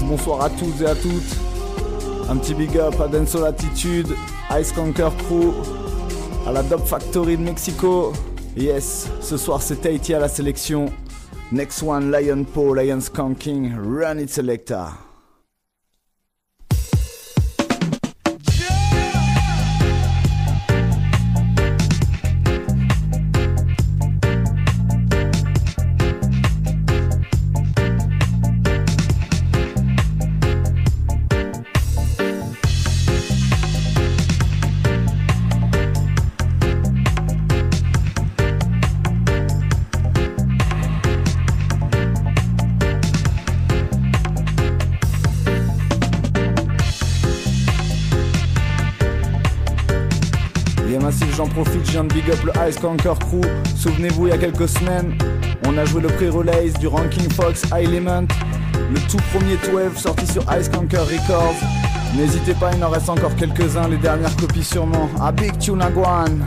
bonsoir à tous et à toutes. Un petit big up à Denso Attitude, Ice Conquer Crew, à la Dub Factory de Mexico. Yes, ce soir c'est Tahiti à la sélection. Next one, Lion Paw, Lion Skanking, Run It Selecta. J'en profite, je viens de big up le Ice Conquer Crew. Souvenez-vous, il y a quelques semaines, on a joué le pré-release du Ranking Fox Element, le tout premier 12 sorti sur Ice Conquer Records. N'hésitez pas, il en reste encore quelques-uns, les dernières copies sûrement. A big tune Aguan.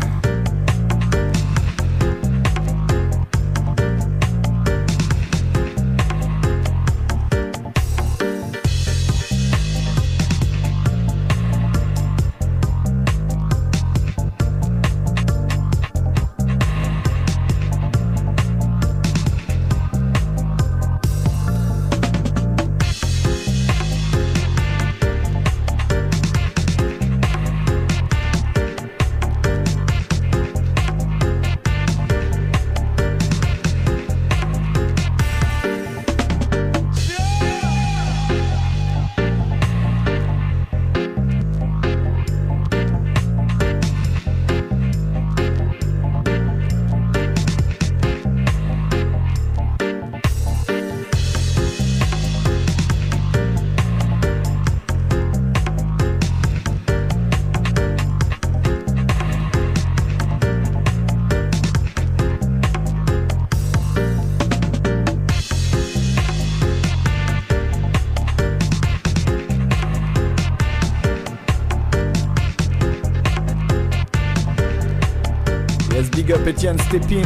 Big up Etienne Stepin.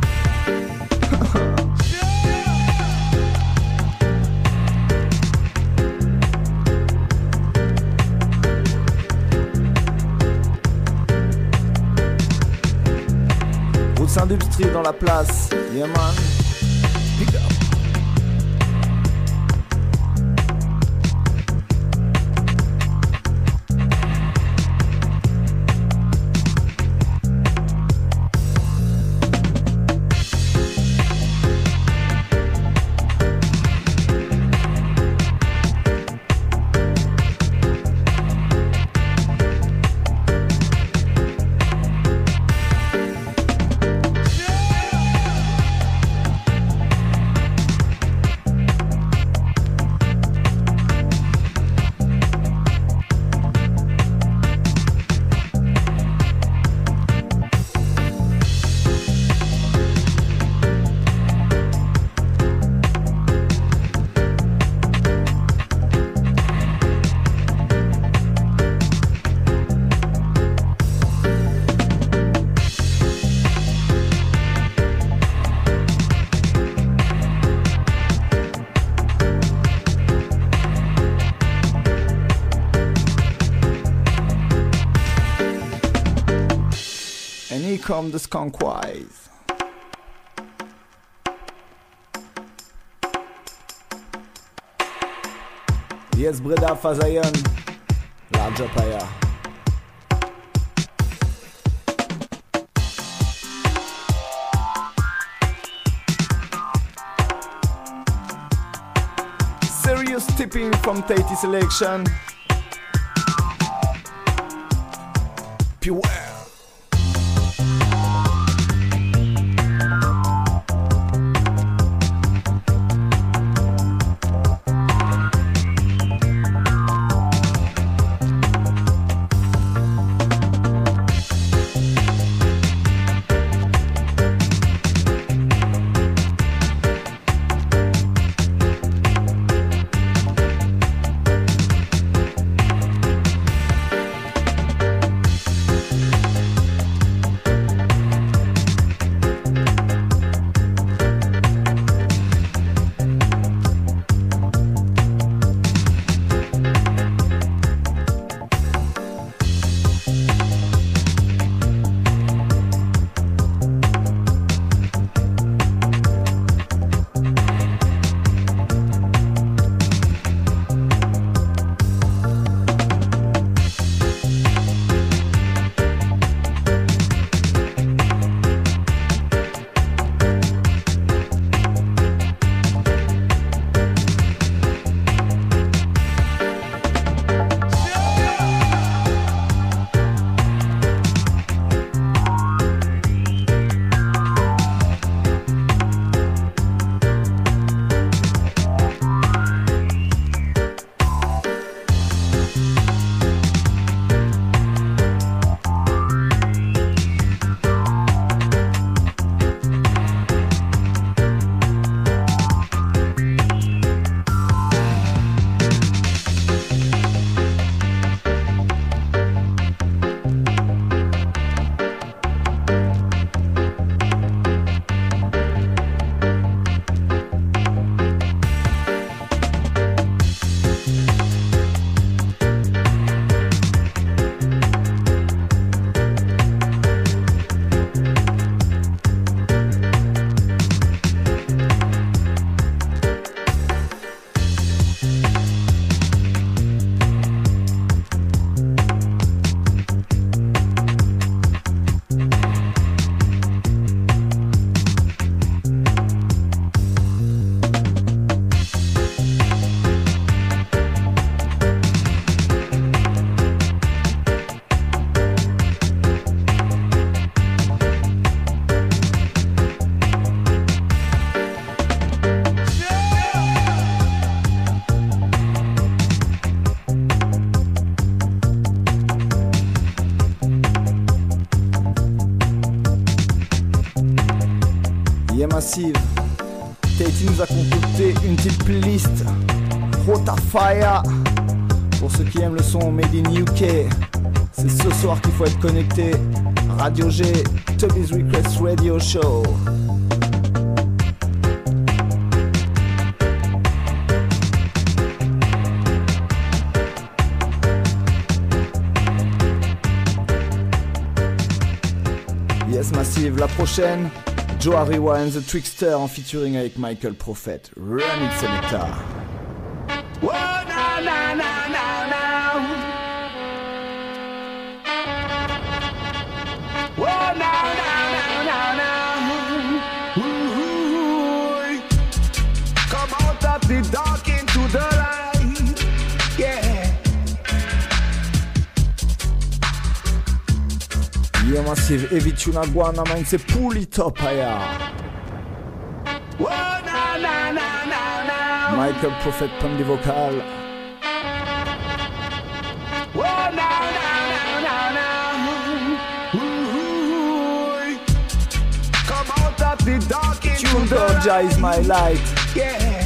Roots Industrie dans la place. Yeah man. Big up. Come the skunk wise. Yes, Breda Fazayan, La Japaya. Serious tipping from Tahiti selection. Beware. Yeah Massive, Tahiti nous a concocté une petite playlist Rota Fire. Pour ceux qui aiment le son Made in UK, c'est ce soir qu'il faut être connecté. Radio G, Toby's Request Radio Show. Yes Massive, la prochaine, Joe Ariwa and the Trickster en featuring avec Michael Prophet. Run it Selecta. Whoa, now, now, now, now, now. Whoa, now, now, now, now, now. Ooh, come out of the dark into the light. Yeah. Yeah Massive, Evituna Guana Mainse Puli Topaya. Whoa, now, now, now, now, now. Michael Prophet Pandi Vocal. Whoa, now, now, now, now, now. Ooh, come out of the dark into Tune the Doja light. is my light. Yeah.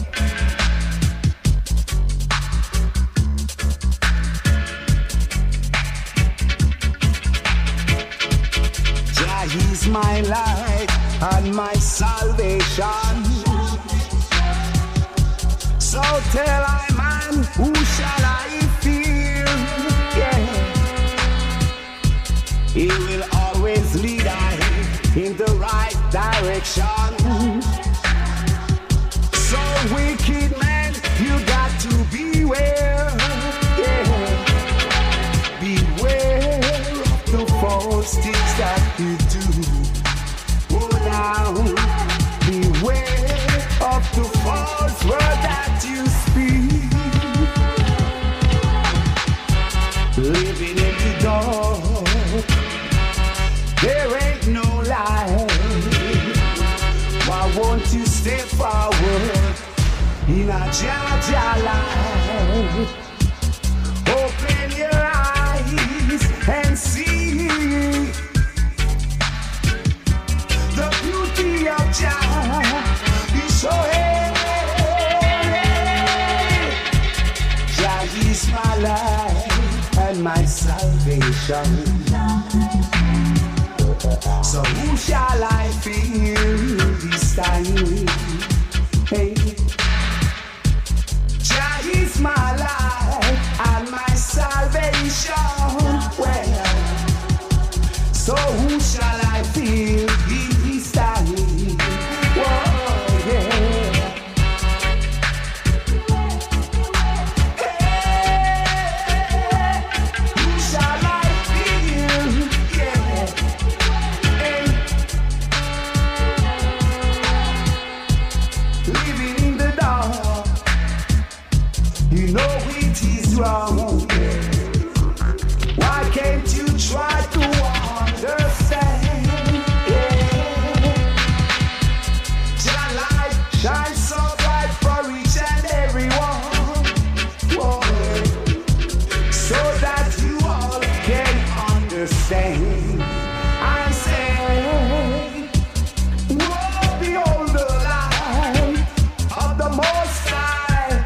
Jah is my light and my salvation. So tell I man, who shall I fear? Yeah. He will always lead I in the right direction. So wicked man, you got to beware. Yeah. Beware of the false things that you do. Oh now, beware of the false word that you speak. Living in the dark, there ain't no light. Why won't you step forward in a Jah light? Open your eyes and see the beauty of Jah. He's so Jah is my life and my salvation. So who shall I fear this time? Hey. Jah is my life and my salvation. Well, so who shall I fear this time? Whoa, yeah. Hey, who shall I fear? Yeah. Hey. Living in the dark, you know it is wrong. Why can't you try to understand? Yeah. Jah light shines so bright for each and every one. Whoa. So that you all can understand. I say, whoa, behold the light of the Most High,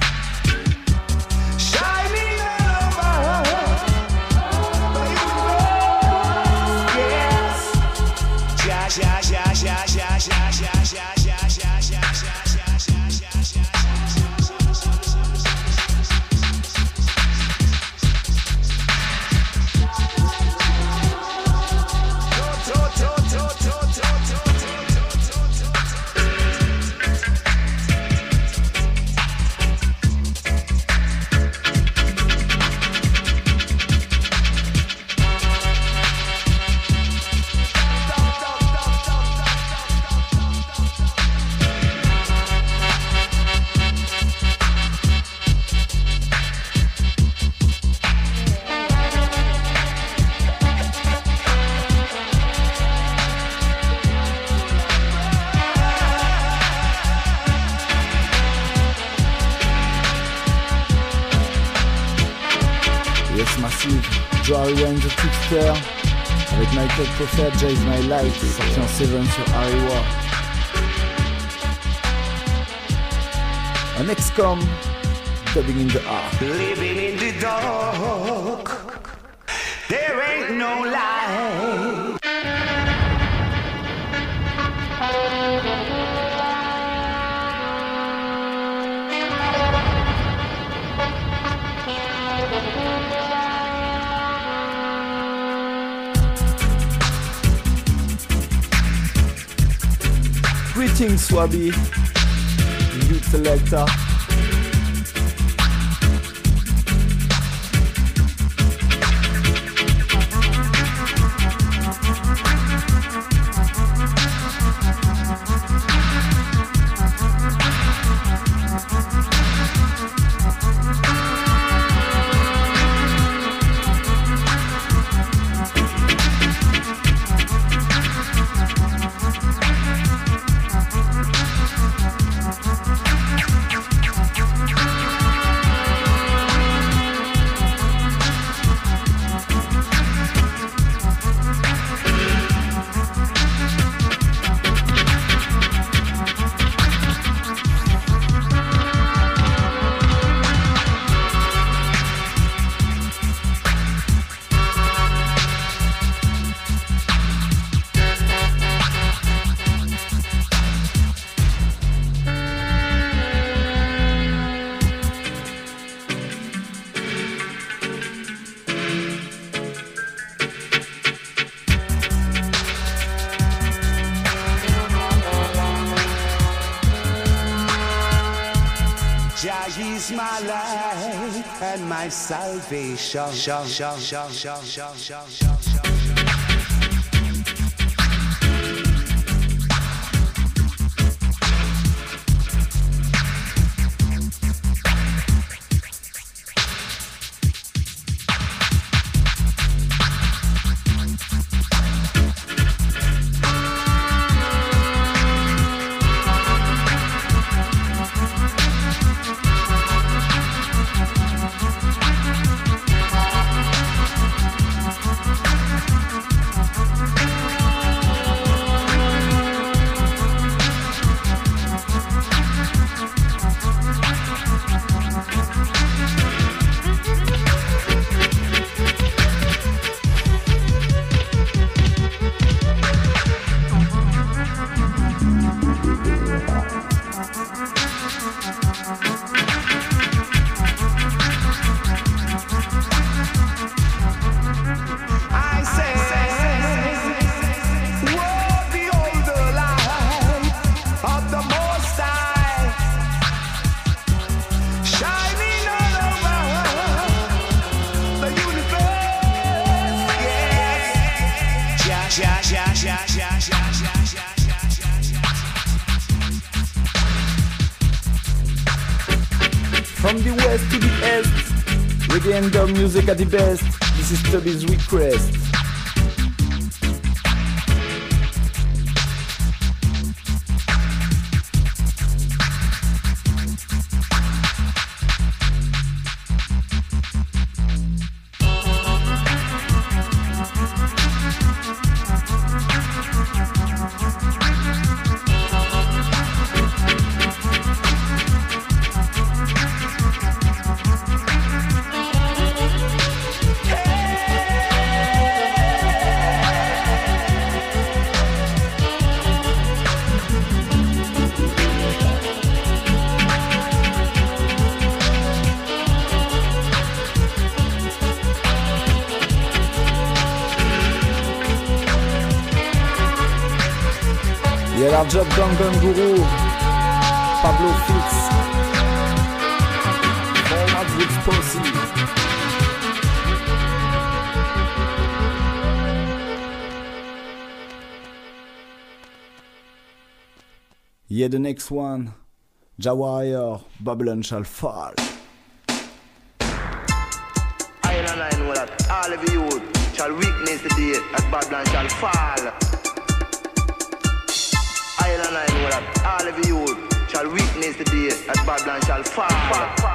shining over the universe. Yes. Jah, Jah, Jah, Jah, Jah, Jah, Jah, Jah, Jah, Jah, Jah, Jah, Jah, Jah, Jah, Yes Massive, Joe Ariwa and the Trickster avec Michael Prophet, Jah is my light, sorti en 7 sur Ariwa. Un ex-com, dubbing in the art. Living in the dark, there ain't no light. Greetings, Swabi, youth selector. Is my life and my salvation. From the west to the east, reggae and dub music at the best. This is Tubby's request. Yeah, our job Gungun Guru, Pablo Fitz, Forward with Posse. Yeah, the next one, Jawire, Babylon shall fall. I know that all of you shall witness the day that Babylon shall fall. I know that all of you shall witness the day that Babylon shall fall.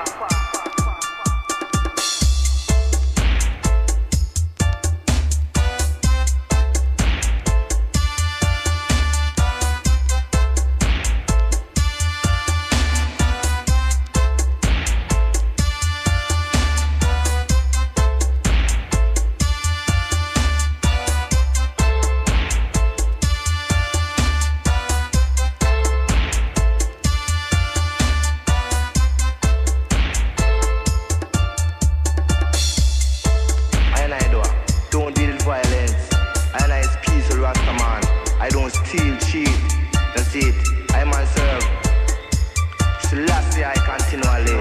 That's it, I man serve. Selassie I continually.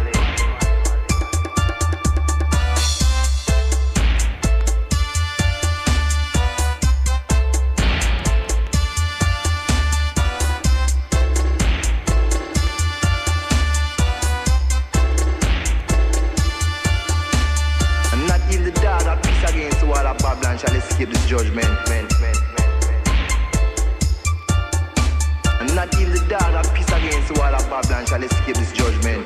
Babylon shall escape this judgment. And not even the dog of peace against the wall of Babylon shall escape this judgment.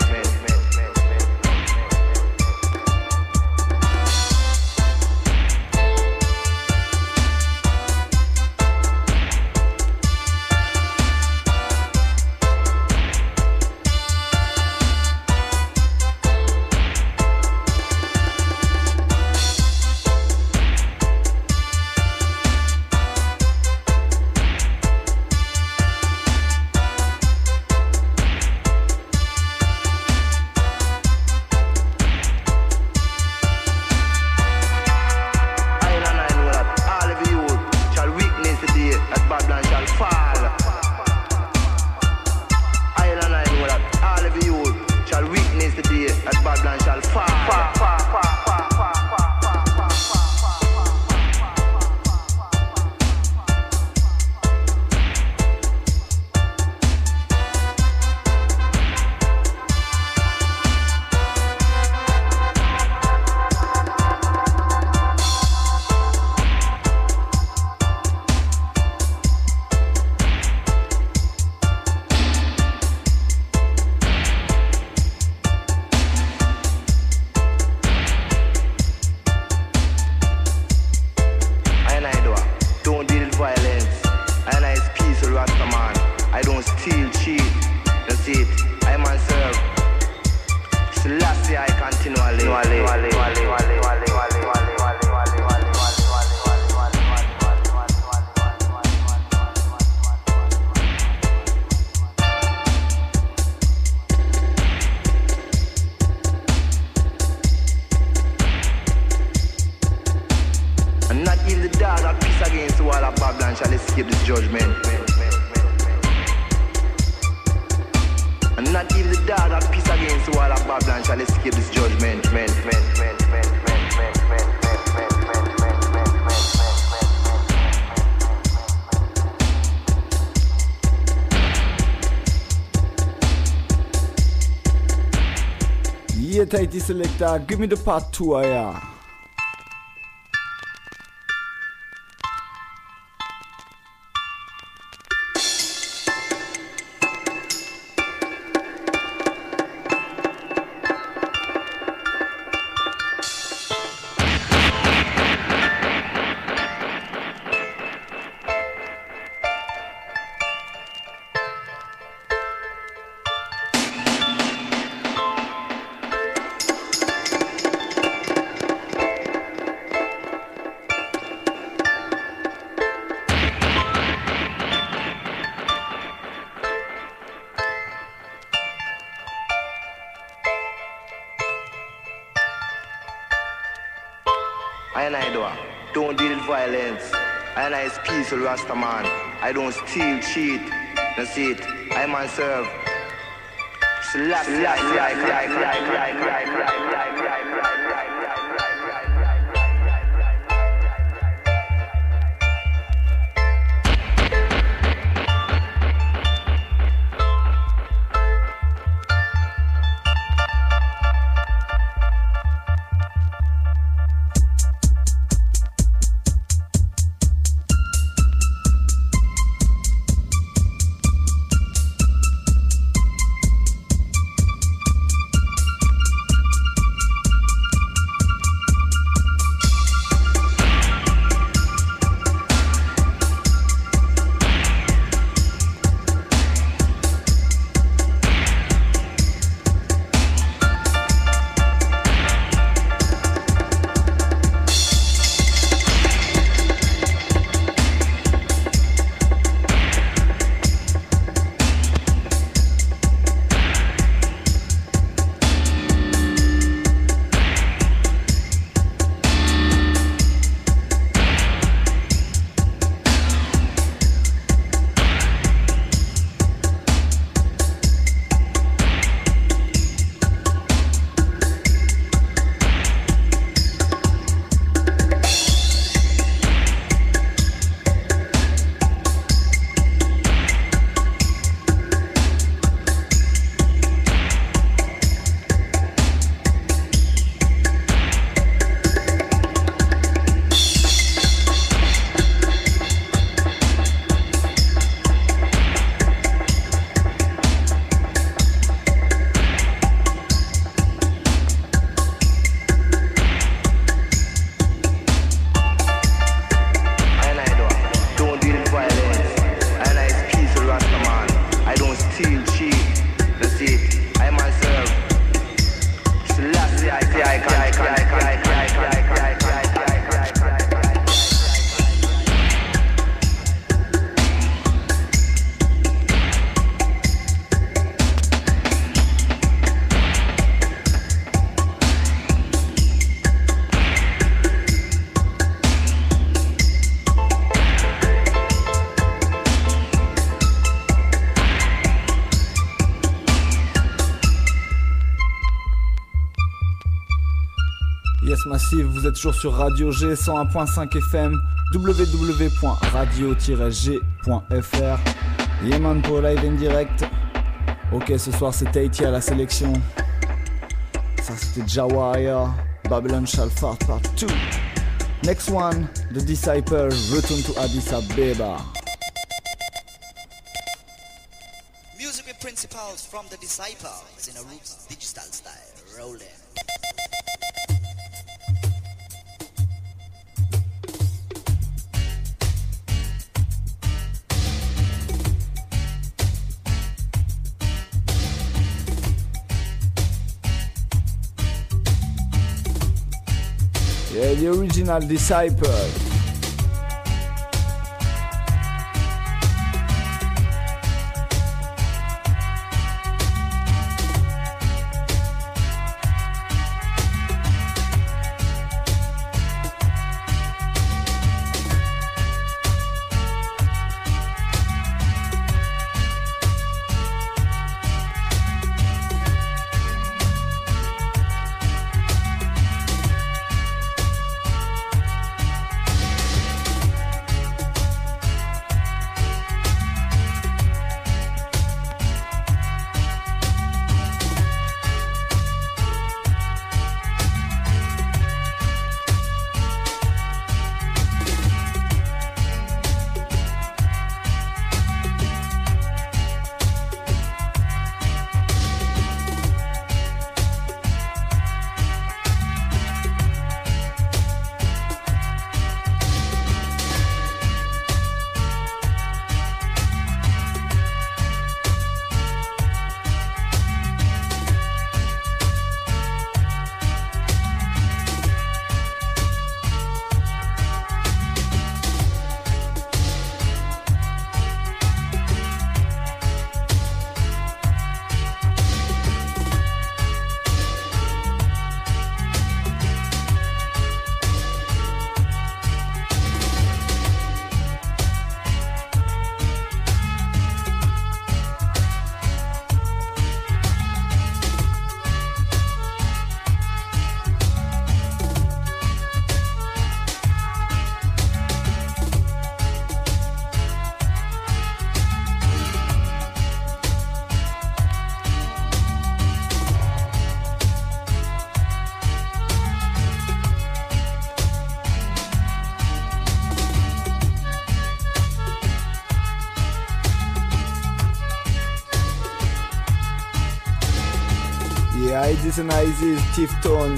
Tahiti Selector, give me the part 2, yeah. Don't deal with violence. I is peaceful Rastaman. I don't steal, cheat. That's it. I man serve. Fréquence Massive, vous êtes toujours sur Radio G 101.5 FM, www.radio-g.fr. Yeman pour live en direct. Ok, ce soir c'est Tahiti à la sélection. Ça c'était Jawaya, Babylon Shall Fall Part 2. Next one, The Disciple, Return to Addis Ababa. Music with principles from The Disciples in a roots digital style. Rolling. Yeah, the original Disciple. Yeah, this is Isis, Tiff Tone.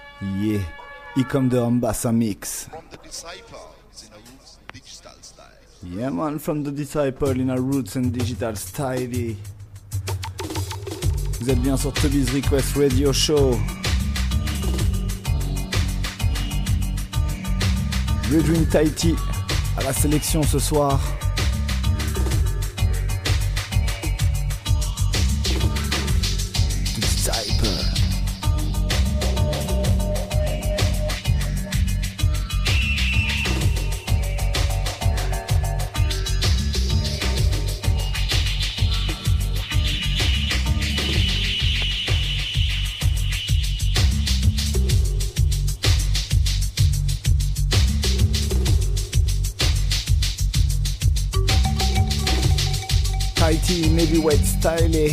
Here come the Ambassa mix. From the Disciples in a roots digital style. Yeah man, from the Disciple in our roots and digital style. Vous êtes bien sur Toby's Request Radio Show. Redream Tahiti à la sélection ce soir. The Disciple. Tahiti, heavyweight style.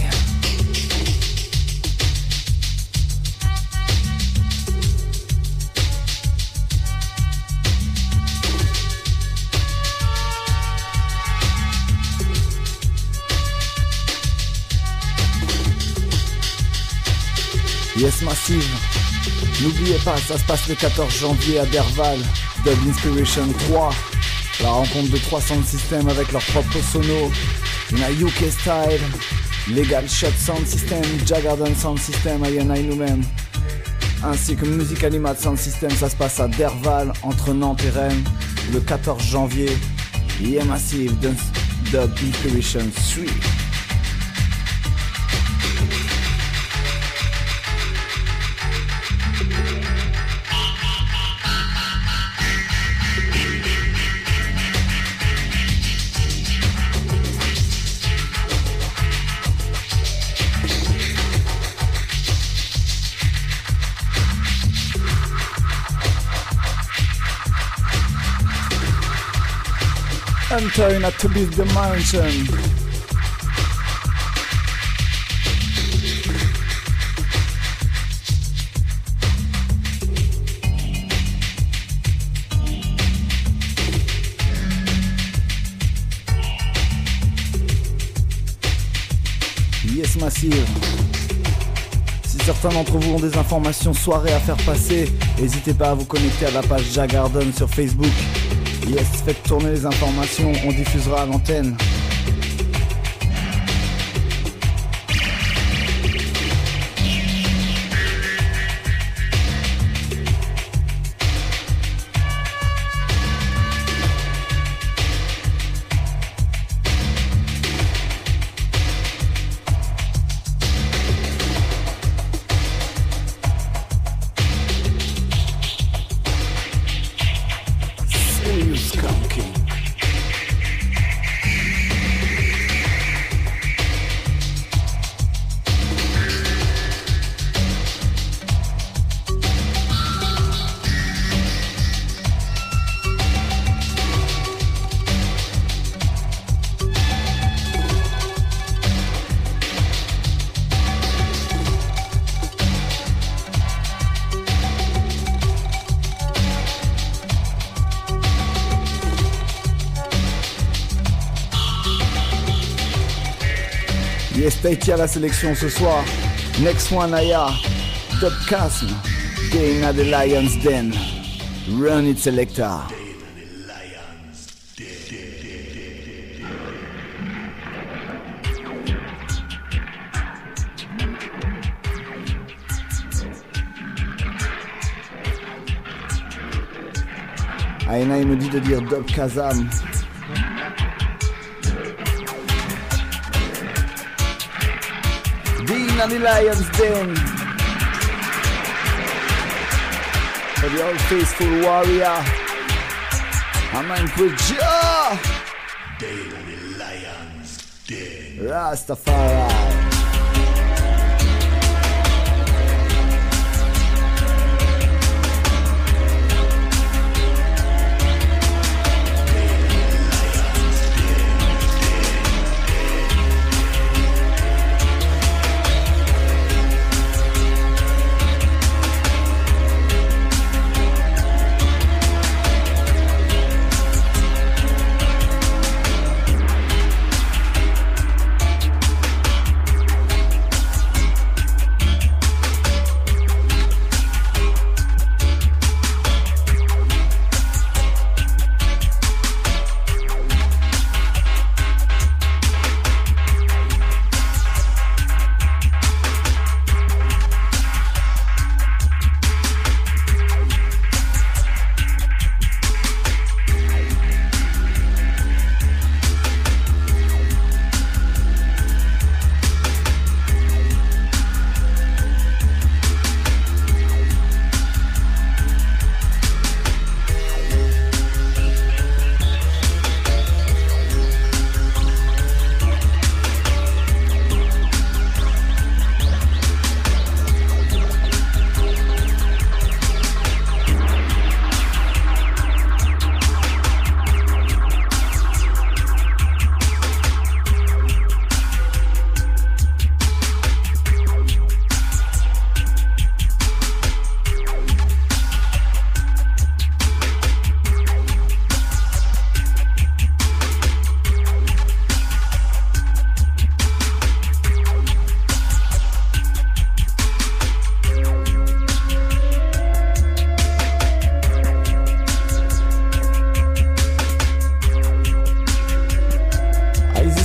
Yes Massive. N'oubliez pas, ça se passe le 14 janvier à Derval. Dub Inspiration 3. La rencontre de 3 sound systems avec leur propre sono. On a UK Style, Legal Shot Sound System, Jagarden Sound System, Ayana nous-mêmes, ainsi que Music Animat Sound System. Ça se passe à Derval, entre Nantes et Rennes, le 14 janvier. Yeah Massive, Dub Inspiration 3. Entering at Toby's Dimension. Yes Massive. Si certains d'entre vous ont des informations soirées à faire passer, n'hésitez pas à vous connecter à la page Jagarden sur Facebook. Yes, faites tourner les informations, on diffusera à l'antenne. Yes, Tahiti à la sélection ce soir. Next one, Aya. Dub Casm. Day in the Lion's Den. Run it, selector. Aina, il me dit de dire Dub Kazam. Dean the Lion's Den. For the old faithful warrior, I'm in Puja. Dean the Lion's Den. Rastafari.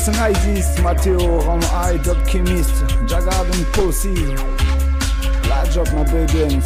Jason Isis, Matteo, Ron I, Dub Chemist, Jagarden Posse, La Job, my Buggens.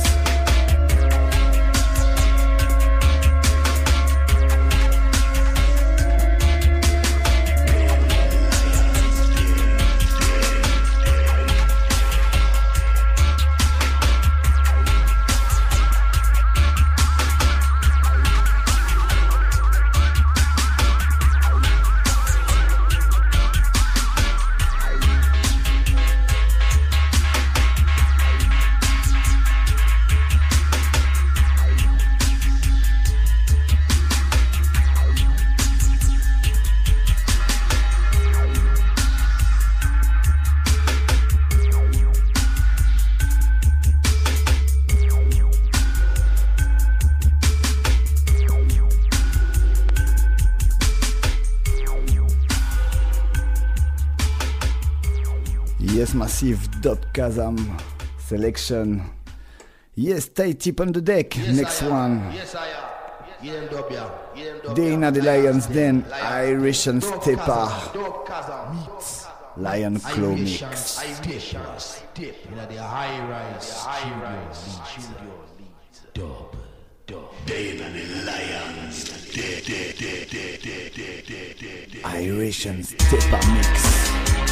Yes, massive Dub Kazam selection. Yes, tight tip on the deck. Yes, next one. Yes, I am. Yeah, dub, yeah. Dana the Lions Den, Irish and Stepper meets Lion Claw Mix. Irish Step in the high-rise studio leads. Dub. Dana the Lions Irish and Stepper mix.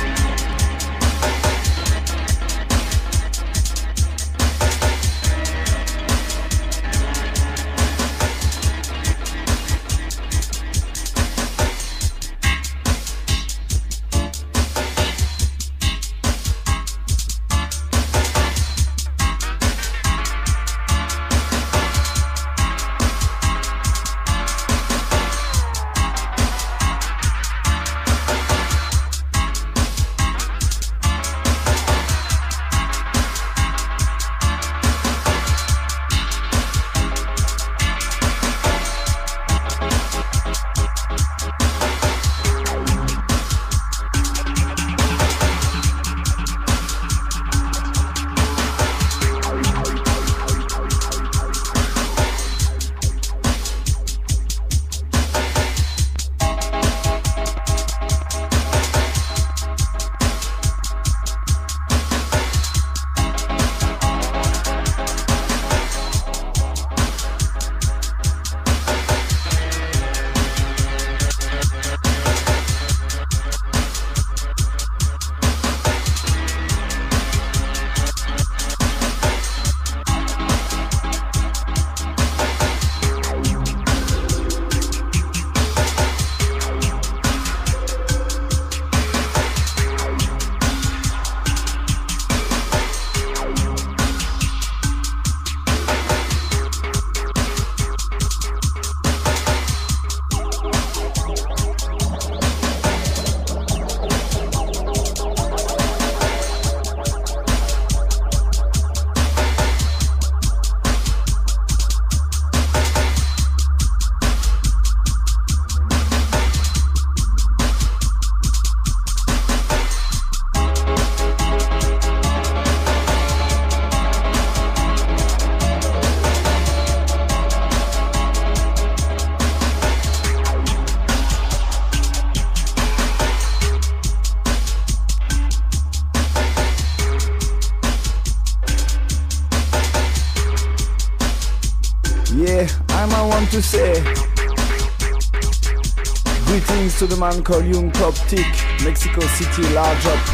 To say greetings to the man called Young Coptic, Mexico City, large up.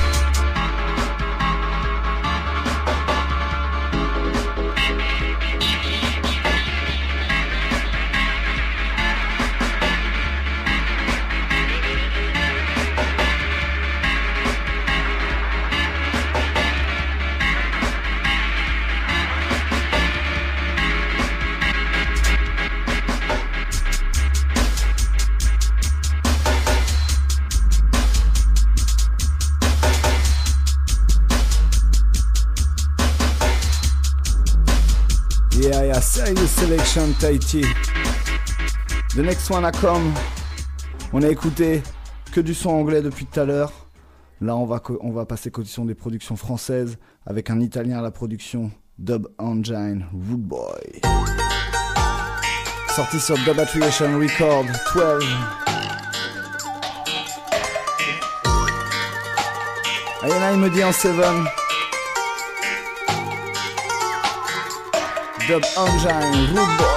Serious selection, Tahiti. The next one a come. On a écouté que du son anglais depuis tout à l'heure. Là, on va passer condition des productions françaises avec un italien à la production, Dub Engine, Rude Boy. Sorti sur Dub Attribution Record 12. Ayana il me dit en 7. Dub Engine, Rude Boy.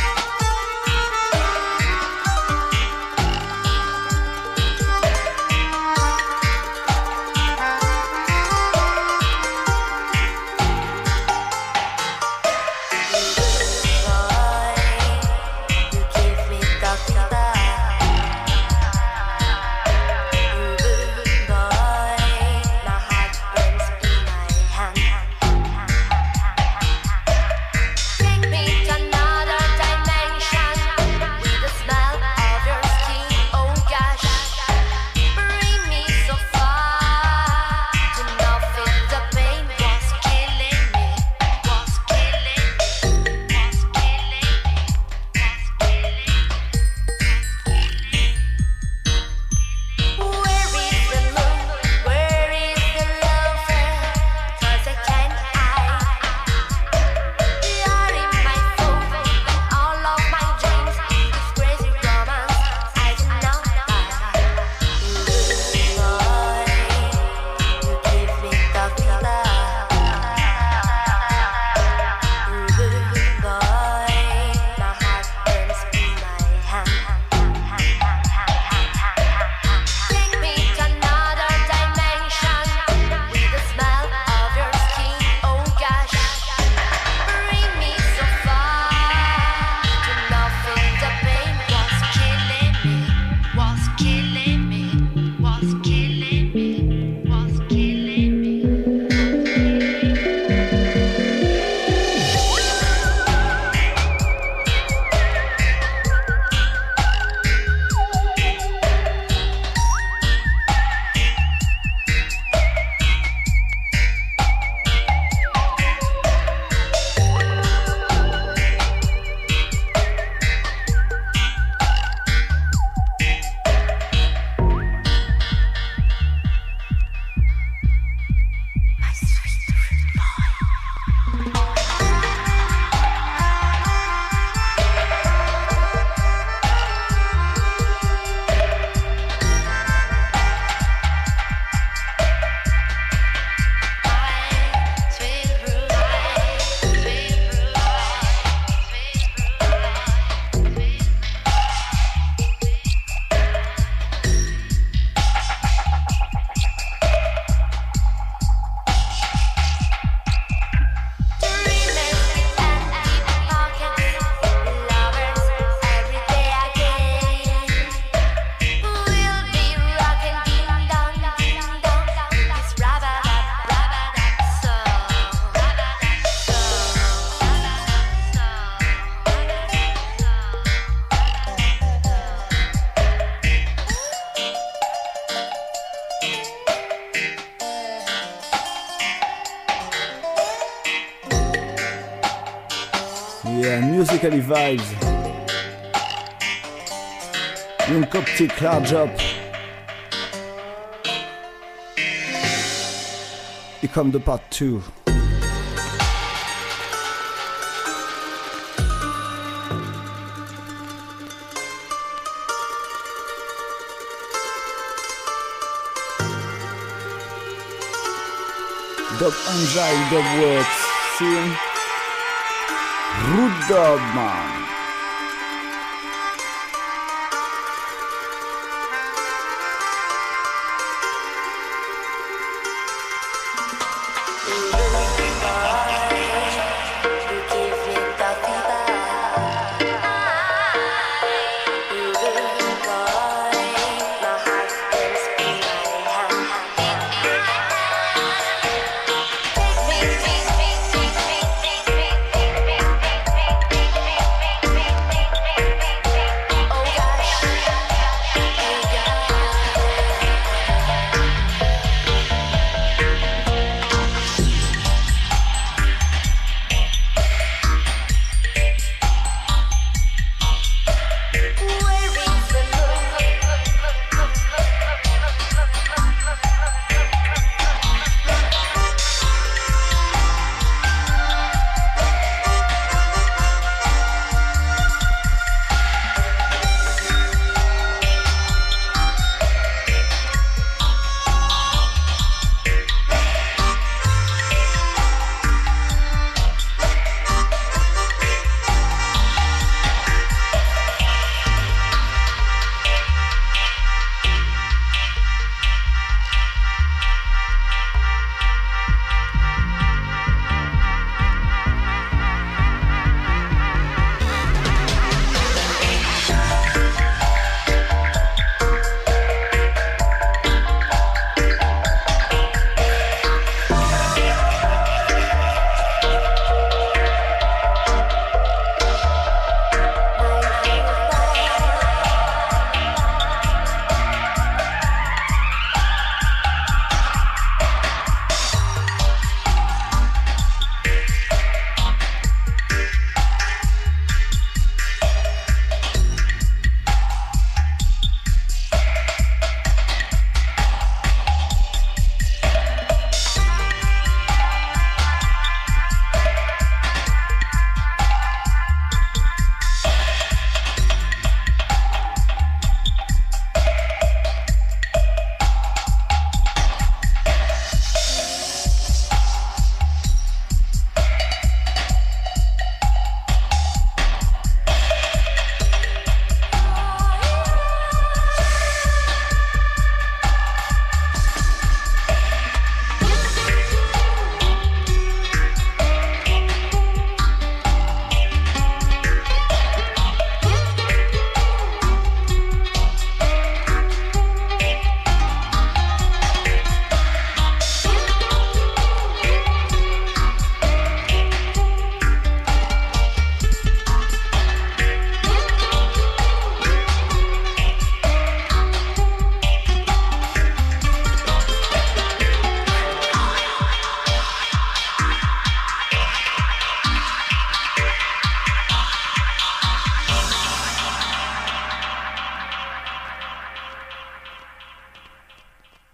Yeah, musically vibes. Young Coptic, large up. Here come the part 2. Dub Engine, Dub Works, see? Rude Dub, man.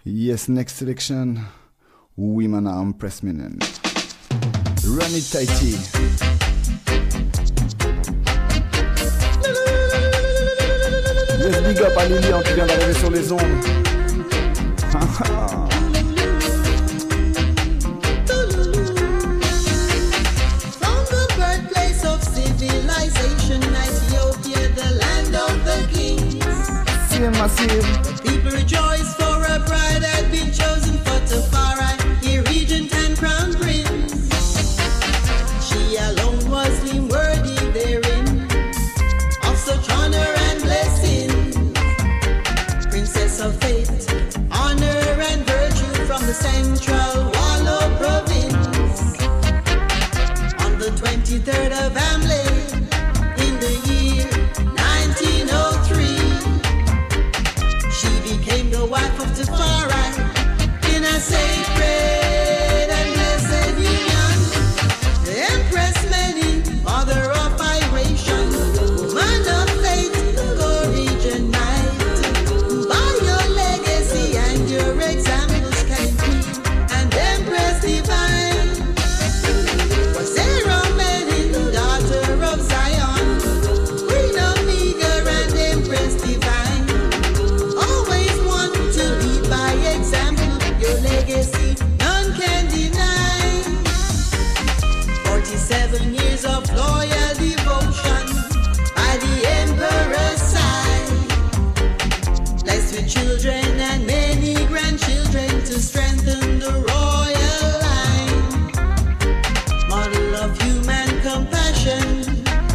Yes, next selection, Women are Impressminen. Run it tighty. Yes, big up à Lilian qui vient d'arriver sur les ondes. From the birthplace of civilization, Ethiopia, the land of the kings. C'est massive. People rejoice for a bride had been chosen for Tafari, a regent and crown prince. She alone was deemed worthy therein of such honor and blessing. Princess of faith, honor and virtue from the central Wallo province. On the 23rd of Amley, in the year 1903, she became the wife of Tafari in a sacred and blessed union. The Empress Menen, mother of Iration, woman of faith, courage and might. By your legacy and your examples can be, and Empress divine. Was Sarah Menen, daughter of Zion, queen of Meager and Empress divine. Always want to lead by example, your legacy none can deny. 47 years of loyal devotion by the emperor's side. Blessed with children and many grandchildren to strengthen the royal line. Model of human compassion,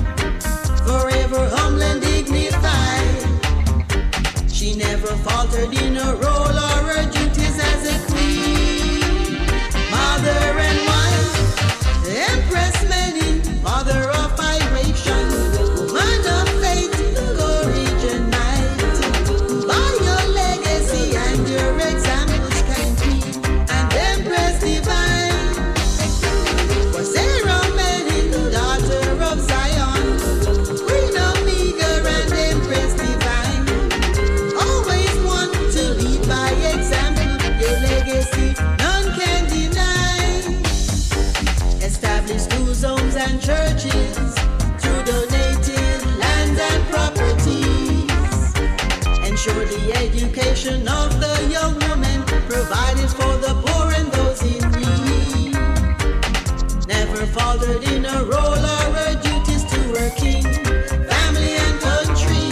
forever humble and dignified. She never faltered in her role or her duties as a queen, mother and wife. The Empress Menen, mother of Iration, woman of faith, courage and might. By your legacy and your examples can be, and Empress divine. Was Sarah Menen, daughter of Zion, queen of Meager and Empress divine. Always want to lead by example, your legacy none can deny. Establish schools, homes and churches through donated lands and properties. Ensure the education of the young women, provided for the poor and those in need. Never faltered in her role or her duties to her king, family and country.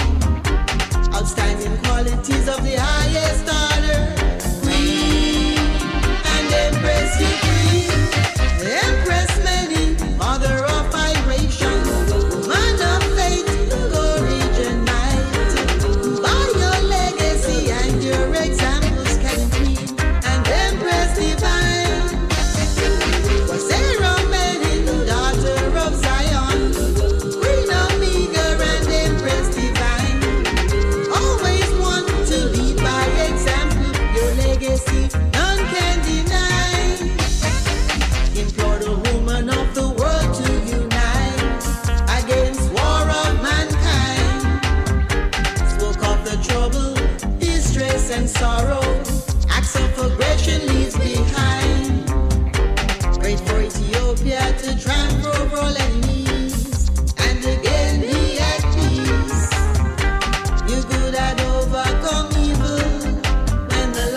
Outstanding qualities of the highest order, queen and empress supreme. The Empress Menen, mother of Iration, woman of faith, courage and might. By your legacy and your examples can be, and Empress divine. Was Sarah Menen, daughter of Zion, queen of Meager and Empress divine. Always want to lead by example, your legacy none can deny. Implore the woman of the world to unite against war of mankind. Spoke of the trouble, distress and sorrow, acts of aggression leaves behind. Prayed for Ethiopia to triumph over all enemies and again be at peace. You good had overcome evil when the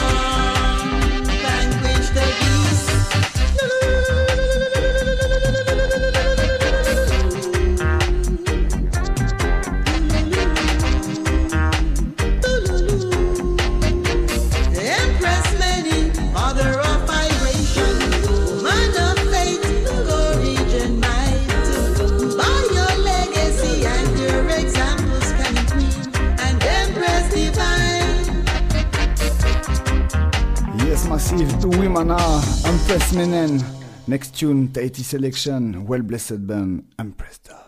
lion vanquished the beast. The Empress Menen, mother of Iration, woman of faith, courage and might. By your legacy and your examples can be, and Empress divine. Yes, massive. Women are Impressminen. Next tune, Tahiti selection. Well blessed band, Empress Dub.